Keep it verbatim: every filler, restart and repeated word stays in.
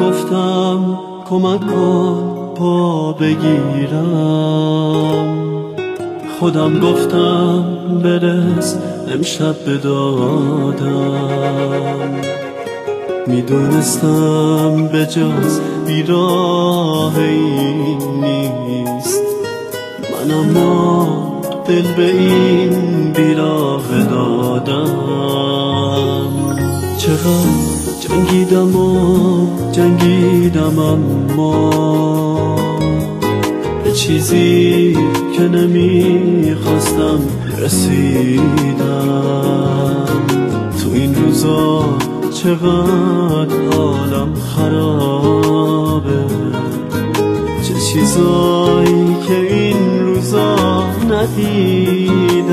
گفتم کمک کن پا بگیرم، خودم گفتم برس امشب به دادم. میدونستم به جز بیراه این نیست، من اما دل به این بیراه دادم. چقدر جنگیدم و جنگیدم اما به چیزی که نمیخواستم رسیدم. تو این روزا چقدر حالم خرابه، چه چیزایی که این روزا ندیدم.